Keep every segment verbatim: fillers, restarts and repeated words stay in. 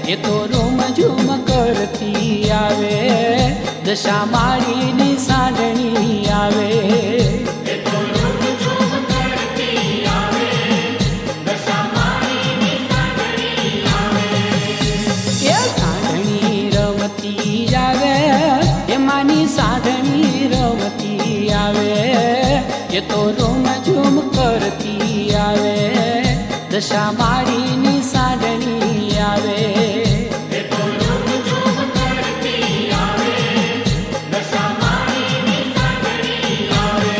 એ તો room zoom કરતી આવે, દશા માળીની સાંઢણી આવે. એ તો રૂમ ઝૂમ કરતી આવે, દશા માળીની સાંઢણી આવે. એ સાંઢણી રમતી આવે, એમાંની સાંઢણી રમતી આવે. એ તો રૂમ ઝૂમ કરતી આવે, દશા માળીની સાંઢણી આવે. એ તો રૂમ ઝૂમ કરતી આવે, દશા માળીની સાંઢણી આવે.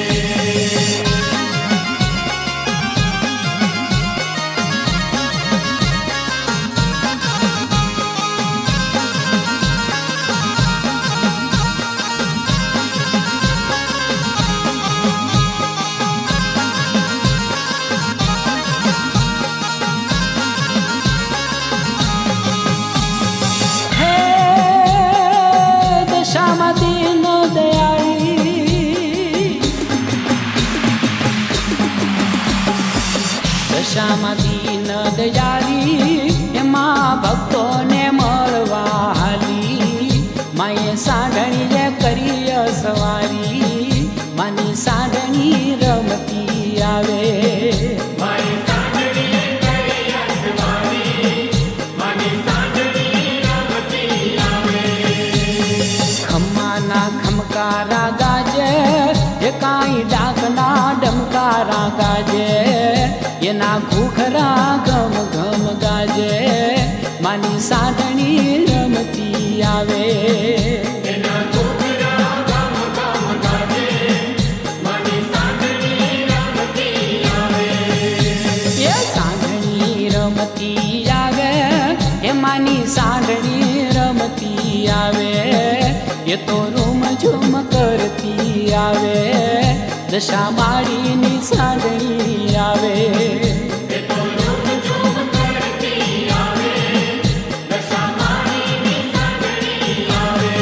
દશામાં દીન દયાળી, એમાં ભક્તોને મળવા હાલી. માએ સાંઢણીએ કરી સવારી, માની સાંઢણી રમતી આવે. મારી સાંઢણીએ કરી સવારી, મારી સાંઢણી રમતી આવે. ખમ્માના ખમકારા ગાજે, એ કાંઈ ડાકના ડમકારા ગાજે. એના ઘૂખરા ઘમ ઘમ ગાજે, માની સાંઢણી રમતી આવે. એના ઘૂખરા ઘમ ઘમ ગાજે, માની સાંઢણી રમતી આવે. એ સાંઢણી રમતી આવે, એમાંની સાંઢણી રમતી આવે. એ તો રૂમ ઝૂમ કરતી આવે, દશા માળીની સાંઢણી આવે. એ તો રૂમ ઝૂમ કરતી આવે, દશા માળીની સાંઢણી આવે.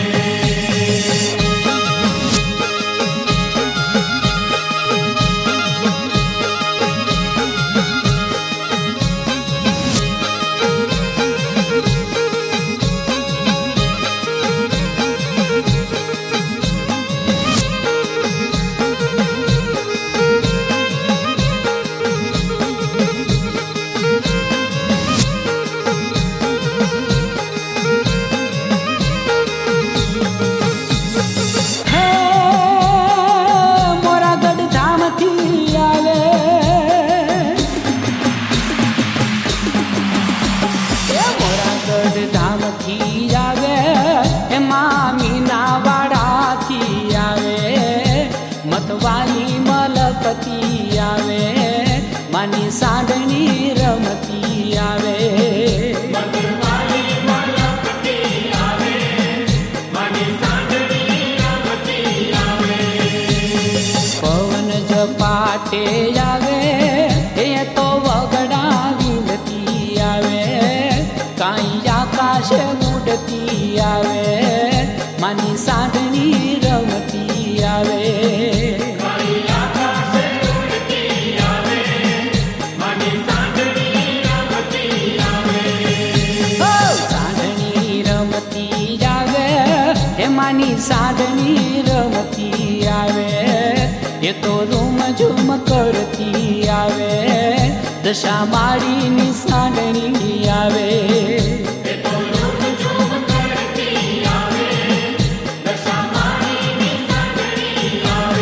મતવાલી મલકતી આવે, માની સાંઢણી રમતી આવે. મતવાલી મલકતી આવે, માની સાંઢણી રમતી આવે. પવન ઝપાટે આવે, એ તો વગડા વિંધતી આવે. કાંઈ આકાશે ઉડતી આવે, માની સાંઢણી રમતી આવે. માની સાંઢણી રમતી આવે, એ તો રૂમ ઝૂમ કરતી આવે, દશા માળીની સાંઢણી આવે. એ તો રૂમ ઝૂમ કરતી આવે, દશા માળીની સાંઢણી આવે.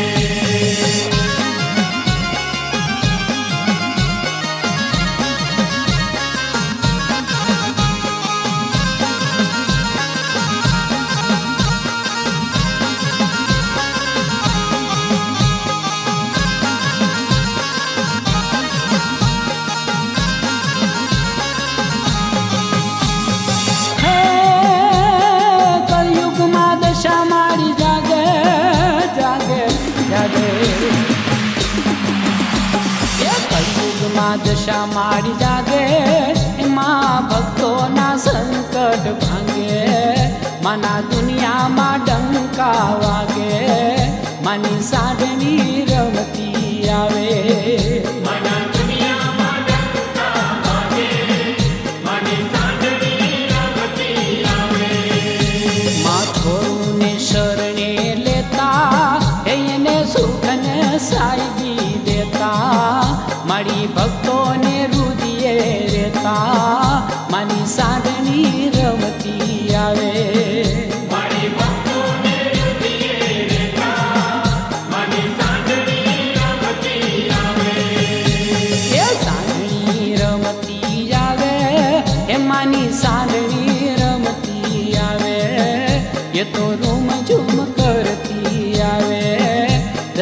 દશા મારી જાગે, એમાં ભક્તોના સંકટ ભાંગે. માના દુનિયામાં ડંકા વાગે, માની સાંઢણી રમતી આવે. માના દુનિયામાં ડંકા વાગે, માની સાંઢણી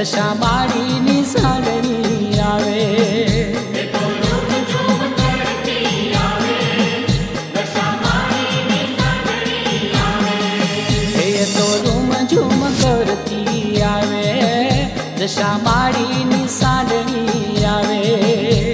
દશા માળીની સાંડણી આવે. એ તો રૂમ ઝૂમ કરતી આવે, દશા માળીની સાંડણી આવે. એ તો રૂમ ઝૂમ કરતી આવે, દશા માળીની સાંડણી આવે.